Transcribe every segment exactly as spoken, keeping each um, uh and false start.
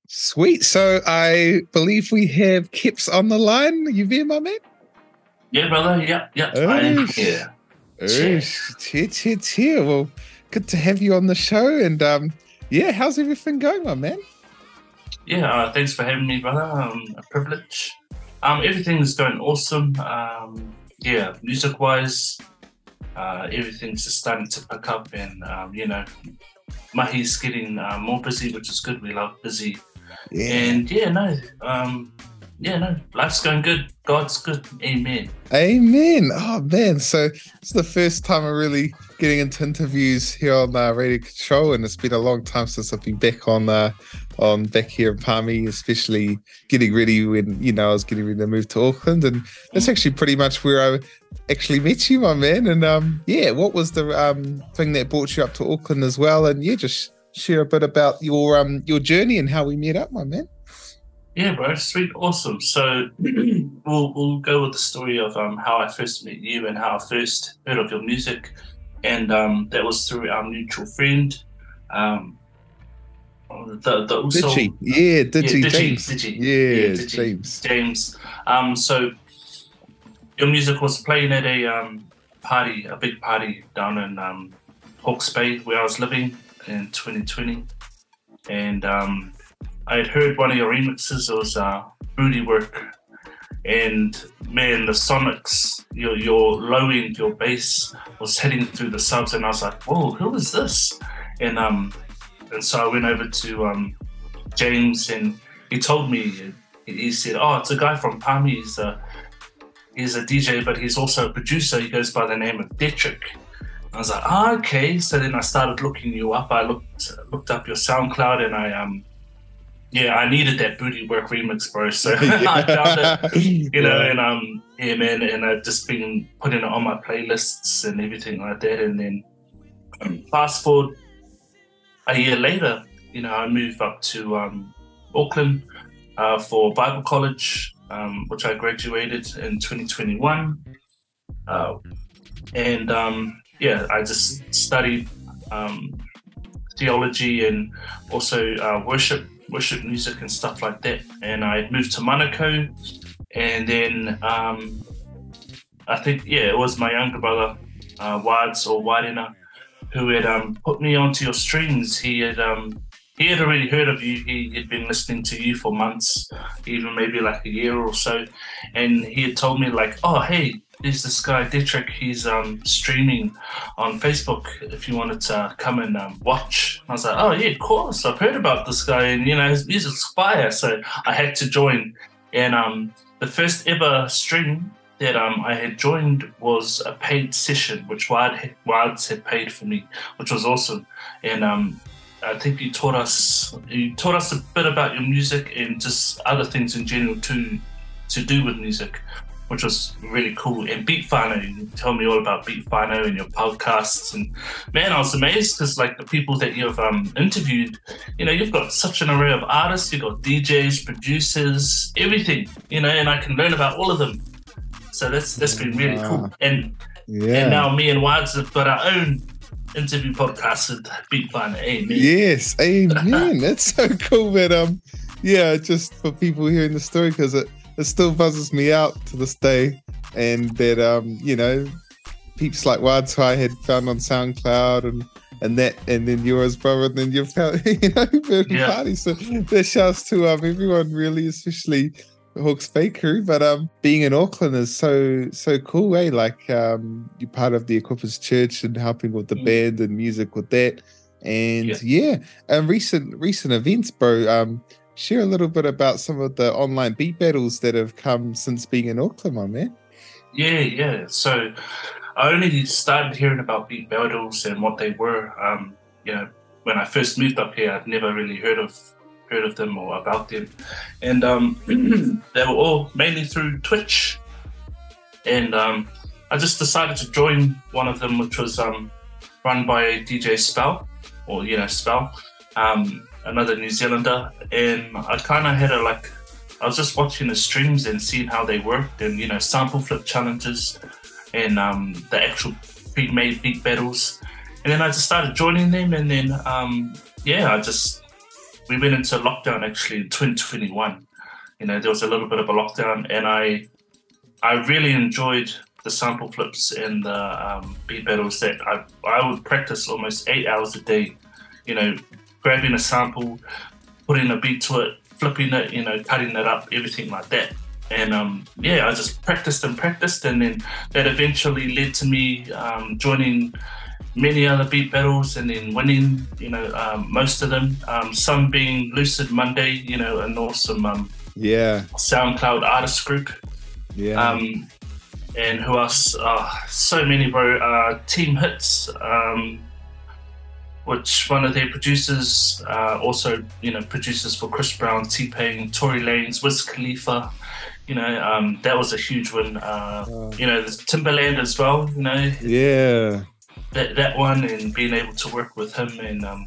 Sweet. So I believe we have Kips on the line. You there, my man? Yeah, brother. Yeah, yeah. I am here. Cheer, cheer, cheer, cheer. Well, good to have you on the show. And um, yeah, how's everything going, my man? Yeah, uh, thanks for having me, brother. Um, a privilege. Um, everything's going awesome. Um, yeah, music-wise, uh, everything's just starting to pick up, and um, you know, Mahi's getting uh, more busy, which is good. We love busy. Yeah. And yeah, no, um, yeah, no, life's going good. God's good. Amen. Amen. Oh man, so it's the first time I'm really getting into interviews here on uh, Radio Control, and it's been a long time since I've been back on uh, on back here in Palmy, especially getting ready when you know I was getting ready to move to Auckland, and that's actually pretty much where I actually met you, my man. And um, yeah, what was the um thing that brought you up to Auckland as well? And yeah, just share a bit about your um your journey and how we met up, my man. Yeah, bro, sweet, awesome. So we'll we'll go with the story of um how I first met you and how I first heard of your music, and um that was through our mutual friend, um the the also Digi, yeah, Digi, yeah, Digi, James, Digi, yeah, yeah Digi, James, James. Um, so your music was playing at a um party, a big party down in um Hawke's Bay where I was living in twenty twenty, and um. I had heard one of your remixes. It was uh, Booty Work, and man, the sonics, your your low end, your bass was hitting through the subs, and I was like, "Whoa, who is this?" And um, and so I went over to um, James, and he told me, he said, "Oh, it's a guy from Palmy. He's a he's a D J, but he's also a producer. He goes by the name of Detrick." I was like, "Oh, okay." So then I started looking you up. I looked looked up your SoundCloud, and I um. Yeah, I needed that Booty Work remix, bro. So I found it, you know, and um, yeah, man, and I've just been putting it on my playlists and everything like that. And then um, fast forward a year later, you know, I moved up to um, Auckland uh, for Bible college, um, which I graduated in twenty twenty-one. Uh, and um, yeah, I just studied um, theology and also uh, worship. worship music and stuff like that. And I moved to Manukau, and then um, I think, yeah, it was my younger brother, uh, Wads or Wadena, who had um, put me onto your streams. He had um, he had already heard of you. He had been listening to you for months, even maybe like a year or so. And he had told me like, oh, hey, there's this guy, Detrick, he's um, streaming on Facebook if you wanted to come and um, watch. I was like, oh, yeah, of course. I've heard about this guy, and, you know, his music's fire. So I had to join. And um, the first ever stream that um, I had joined was a paid session, which Wild, Wilds had paid for me, which was awesome. And um, I think you taught us you taught us a bit about your music and just other things in general too, to do with music, which was really cool. And Beat Whānau, you told me all about Beat Whānau and your podcasts. And man, I was amazed because like the people that you've um, interviewed, you know, you've got such an array of artists, you've got D Js, producers, everything, you know, and I can learn about all of them. So that's that's been really wow. cool. And yeah. and now me and Wads have got our own interview podcast with Beat Whānau. Amen. Yes, amen. That's so cool, man. Um, yeah, just for people hearing the story, because it, it still buzzes me out to this day, and that um you know peeps like Wads who I had found on SoundCloud and and that and then yours, brother, and then you found you know yeah. party. So that shouts to um everyone really, especially the Hawke's Bay crew. But um being in Auckland is so so cool, eh? Like um you're part of the Equippers Church and helping with the mm. band and music with that, and yeah, yeah. and recent recent events, bro. Um. Share a little bit about some of the online beat battles that have come since being in Auckland, my man. Yeah, yeah. So I only started hearing about beat battles and what they were. Um, you know, when I first moved up here, I'd never really heard of heard of them or about them, and um, they were all mainly through Twitch. And um, I just decided to join one of them, which was um, run by D J Spell, or you know Spell. Um, another New Zealander, and I kind of had a like I was just watching the streams and seeing how they worked, and you know sample flip challenges and um the actual pre-made beat battles, and then I just started joining them, and then um yeah I just we went into lockdown actually in twenty twenty-one. You know, there was a little bit of a lockdown, and I I really enjoyed the sample flips and the um, beat battles that I I would practice almost eight hours a day. You know, grabbing a sample, putting a beat to it, flipping it, you know, cutting it up, everything like that. And um, yeah, I just practiced and practiced, and then that eventually led to me um, joining many other beat battles and then winning, you know, um, most of them. Um, some being Lucid Monday, you know, an awesome um, yeah SoundCloud artist group. Yeah. Um, and who else? Uh, so many, bro. Uh, Team Hits, um, which one of their producers, uh, also, you know, producers for Chris Brown, T-Pain, Tory Lanez, Wiz Khalifa. You know, um, that was a huge one. Uh, oh. You know, there's Timberland as well. You know. Yeah. That that one, and being able to work with him, and um,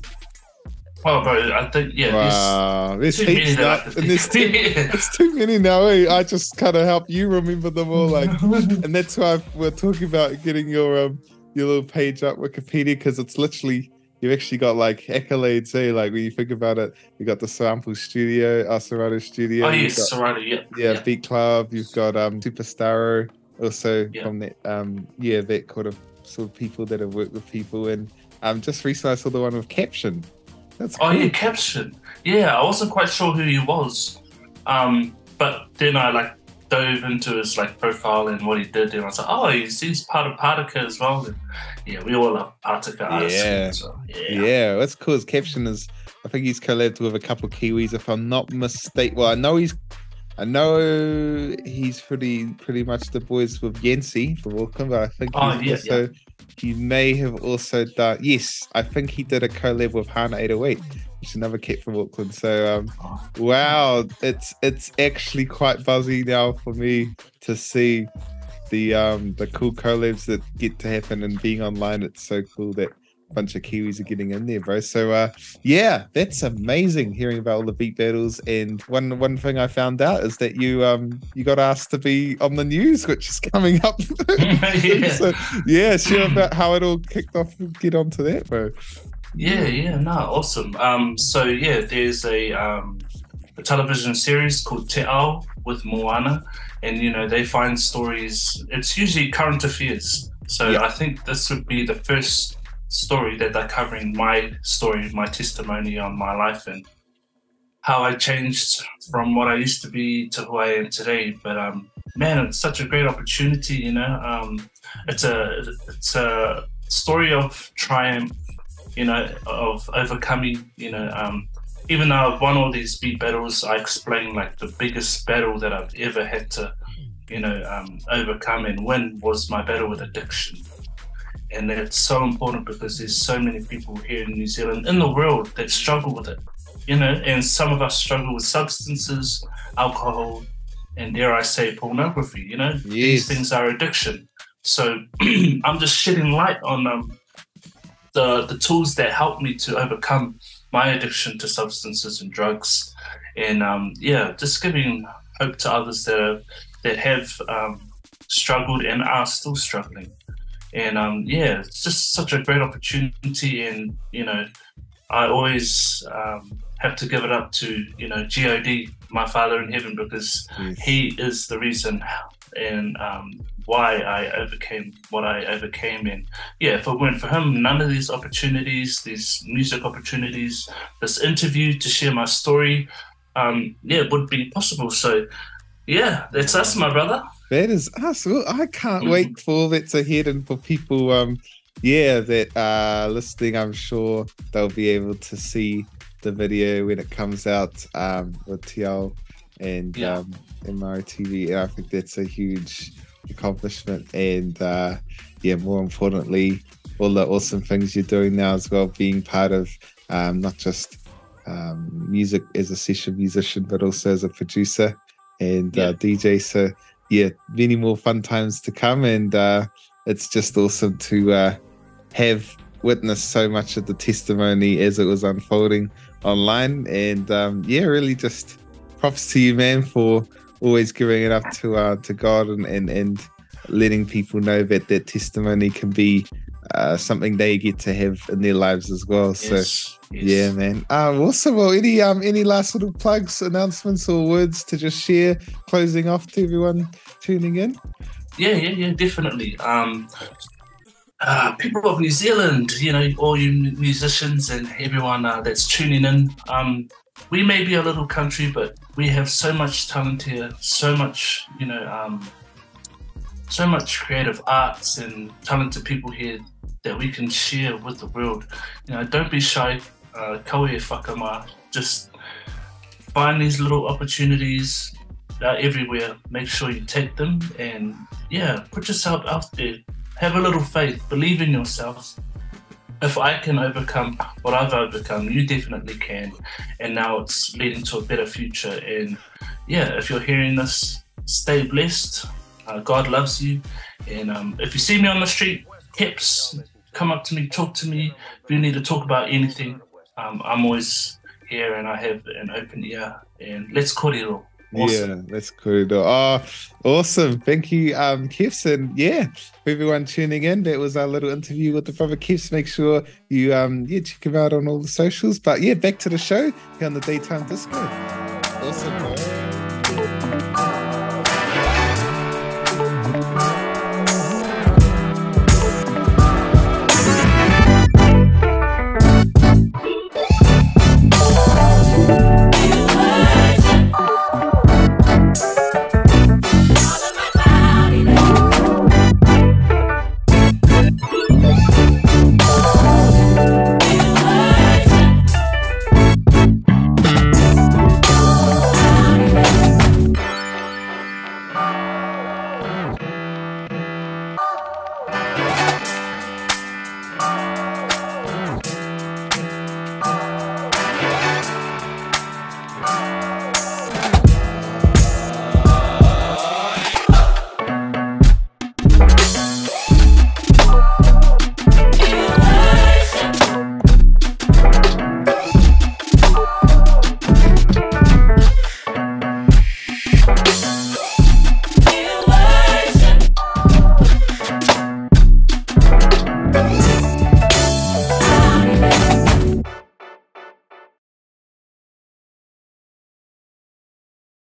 oh, bro, I think yeah. Wow, there's, there's too heaps many now, and there's too, there's too many now. Eh? I just kind of help you remember them all, like, and that's why we're talking about getting your um your little page up Wikipedia, because it's literally you've actually got like accolades. Eh? Like when you think about it, you got the Sample Studio, uh, Serato Studio. Oh yes, Serato, yeah. yeah. Yeah, Beat Club. You've got um Superstar, also yeah. from that um yeah that kind of sort of people that have worked with people, and um just recently I saw the one with Caption. That's oh cool. yeah, Caption. Yeah, I wasn't quite sure who he was, um, but then I like dove into his like profile and what he did, and I was like, oh, he's, he's part of Partica as well. And, yeah, we all love Partica artists. Yeah, so, yeah, yeah. What's cool is Caption is. I think he's collabed with a couple of Kiwis, if I'm not mistaken. Well, I know he's. I know he's pretty pretty much the boys with Yancy from Auckland, but I think oh, he's yeah, also yeah. he may have also done. Yes, I think he did a collab with Hana eight oh eight, which is another kid from Auckland. So um, oh. wow, it's it's actually quite buzzy now for me to see the um the cool collabs that get to happen, and being online. It's so cool that bunch of Kiwis are getting in there, bro. So uh yeah, that's amazing hearing about all the beat battles. And one one thing I found out is that you um you got asked to be on the news, which is coming up. yeah. So yeah, share about how it all kicked off. Get onto that, bro. Yeah, yeah, no, awesome. Um so yeah, there's a um a television series called Te Ao with Moana, and you know, they find stories. It's usually current affairs. So yeah. I think this would be the first story that they're covering my story, my testimony on my life and how I changed from what I used to be to who I am today. But um, man, it's such a great opportunity, you know. Um, it's a it's a story of triumph, you know, of overcoming. You know, um, even though I've won all these beat battles, I explain like the biggest battle that I've ever had to, you know, um, overcome and win was my battle with addiction. And that's so important because there's so many people here in New Zealand, in the world, that struggle with it, you know, and some of us struggle with substances, alcohol, and dare I say pornography, you know. Yes. These things are addiction. So I'm just shedding light on um, the, the tools that help me to overcome my addiction to substances and drugs. And um, yeah, just giving hope to others that, are, that have um, struggled and are still struggling. And um, yeah, it's just such a great opportunity. And, you know, I always um, have to give it up to, you know, G O D, my Father in heaven, because yes. he is the reason and um, why I overcame what I overcame. And yeah, if it weren't for him, none of these opportunities, these music opportunities, this interview to share my story, um, yeah, would be possible. So yeah, that's us, my brother. That is us. Well, I can't Mm-hmm. wait for all that's ahead, and for people, um, yeah, that are listening. I'm sure they'll be able to see the video when it comes out um, with Te Ao and Yeah. um, M R T V. And I think that's a huge accomplishment. And uh, yeah, more importantly, all the awesome things you're doing now as well, being part of um, not just um, music as a session musician, but also as a producer and Yeah. uh, D J. So yeah, many more fun times to come, and uh, it's just awesome to uh, have witnessed so much of the testimony as it was unfolding online. And um, yeah, really just props to you, man, for always giving it up to uh, to God and and, and letting people know that that testimony can be uh, something they get to have in their lives as well. Yes, so yes. yeah, man. Um, awesome. Well, any um any last little plugs, announcements, or words to just share closing off to everyone tuning in? Yeah, yeah, yeah, definitely. Um, uh, people of New Zealand, you know, all you musicians and everyone uh, that's tuning in. Um, we may be a little country, but we have so much talent here, so much, you know, um, so much creative arts and talented people here that we can share with the world. You know, don't be shy. Uh, kaue whakama. Just find these little opportunities uh, everywhere. Make sure you take them, and yeah, put yourself out there. Have a little faith. Believe in yourself. If I can overcome what I've overcome, you definitely can. And now it's leading to a better future. And yeah, if you're hearing this, stay blessed. Uh, God loves you. And um, if you see me on the street, tips, come up to me, talk to me. If you need to talk about anything, um, I'm always here and I have an open ear. And let's korero. Awesome. Yeah, that's cool. Oh, awesome. Thank you, um, Kefs. And yeah, for everyone tuning in, that was our little interview with the brother Kefs. Make sure you um yeah check him out on all the socials. But yeah, back to the show here on the Daytime Disco. Awesome, bro.